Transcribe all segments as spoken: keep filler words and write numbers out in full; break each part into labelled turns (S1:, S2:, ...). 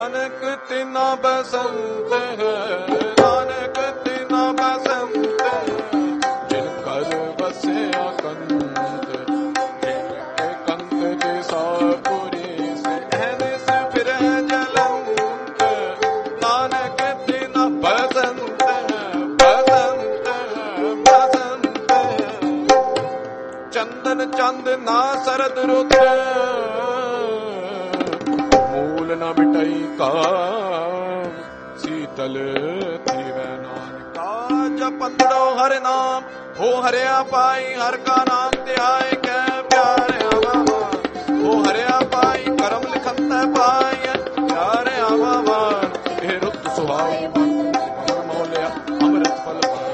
S1: ਨਾਨਕ ਤਿਨਾ ਬਸੰਤ ਹੈ, ਨਾਨਕ ਤਿਨਾ ਬਸੰਤ ਹੈ, ਜਿਨ ਕਰ ਵਸਿਆ ਕੰਤ, ਜਿਨ ਕੇ ਕੰਤ ਦੇ ਸਾਪੁਰੀ ਸੇ ਐਨਿਸ ਫਿਰੈ ਜਲੰਤ। ਨਾਨਕ ਤਿਨਾ ਬਸੰਤ ਹੈ, ਬਸੰਤ ਹੈ, ਬਸੰਤ ਹੈ, ਚੰਦਨ ਚੰਦ ਨਾ ਸਰਦ ਰੁੱਤ, ਨਾ ਮਿਟਾਈ ਕਾ ਸੀਤਲ ਥੀਵੈ ਨਾਨਕਾ। ਜਪੰਦੜੋ ਹਰਿ ਨਾਮ ਹੋ ਹਰਿਆ ਪਾਈ, ਹਰ ਕਾ ਨਾਮ ਧਿਆਏ ਕੈ ਪਿਆਰਿਆ ਬਾਬਾ। ਹੋ ਹਰਿਆ ਪਾਈ ਕਰਮ ਲਿਖੰਤੈ ਪਾਈ, ਪਿਆਰਿਆ ਬਾਬਾ। ਇਹ ਰੁੱਤ ਸੁਹਾਈ ਅਮਰ ਮੋਲਿਆ ਅੰਮ੍ਰਿਤ ਫਲ ਪਾਈ,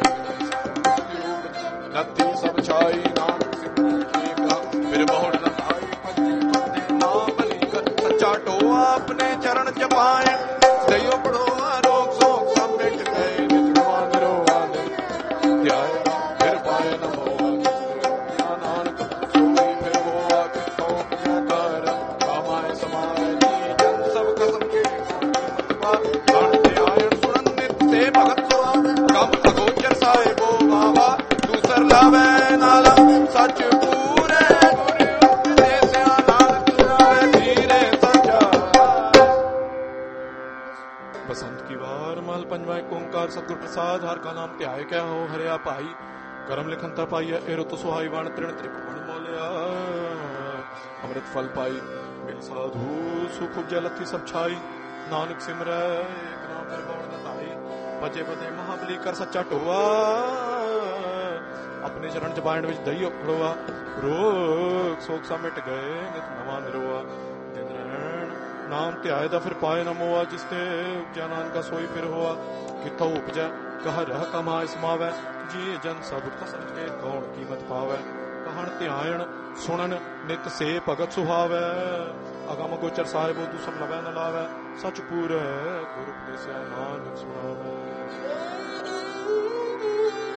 S1: ਨਤੀ ਸਭ ਛਾਈ ਨਾਨਕ ਸਿਮਰਨ ਏਕਾ। ਫਿਰ ਬਹੁੜ ਨ ਆਈ ਟੋਆ ਆਪਣੇ ਚਰਨ ਜਪਾਏ, ਦਈਓ ਪੜੋਆ ਰੋਗ ਸੋਗ ਸਭ ਮਿਟ ਗਏ। ਨਿਤ ਨਵਾਂ ਨਿਰੋਆ ਦਿਨ ਧਿਆਏ, ਫਿਰ ਪਾਏ ਨ ਮੋਆ ਨਾਨਕ ਸੋਈ ਫਿਰ ਹੋਆ ਕਿਥੋਂ ਕਰ। ਕਾਮਾਏ ਸਮਾਏ ਜੀ ਜਨ ਸਭ ਕਸਮ ਕੇ ਗਣ ਤੇ ਆਇਣ ਸੁਣਨ ਨਿਤ ਤੇ ਭਗਤ ਸੁਆਵੇ। ਕੰਮ ਅਗੋਚਰ ਸਾਹਿਬੋ ਬਾਬਾ ਦੂਸਰ ਲਾਵੇ ਨਾ ਲਾਵੇ ਸੱਚ ਪੂਰੇ। ਗੁਰੂ ਉਪਦੇਸਿਆ ਨਾਨਕ ਸੁਣਾਵੇ ਧੀਰੇ। बसंत की वार मल पंजवा एक ओंकार सतगुर प्रसाद। हर का नाम ध्याय क्या हो हरिया भाई, करम लिखंता पाई ए रुत सुहाई वाण तृण त्रिप गुण मोलिया। अमृत फल पाई मिल साधु सुख उपजै लथी सब छाई। नानक सिमरै एक नाम कर गौण न ताई, बजे बजे महाबली कर सच्चा टोआ। अपने चरण जबाण विच दईओ खड़ोआ, रोग सोग सा मिट गए नित नवा निरोआ। दिन रहन नाम ਧਿਆਏ ਦਾ ਫਿਰ ਪਾਏ ਨਾ ਮੋਆ, ਜਿਸ ਤੇ ਉਪਜਿਆ ਨਾਨਕਾ ਸੋਈ ਫਿਰ ਹੋਆ। ਕਿੱਥੋਂ ਉਪਜੈ ਕਹ ਰਹ ਕਮਾਏ ਸਮਾਵੈ, ਜੀ ਜਨ ਸਭ ਕਸਮ ਕੇ ਕੌਣ ਕੀਮਤ ਪਾਵੈ। ਕਹਣ ਧਿਆਇਣ ਸੁਣਨ ਨਿਤ ਸੇ ਭਗਤ ਸੁਹਾਵੈ। ਅਗਮ ਗੋਚਰ ਸਾਹਿਬੋ ਦੂਸਰ ਲਵੈ ਨ ਲਾਵੈ, ਸਚ ਪੂਰੈ ਗੁਰ ਉਪਦੇਸਿਆ ਨਾਨਕ ਸੁਣਾਵੈ।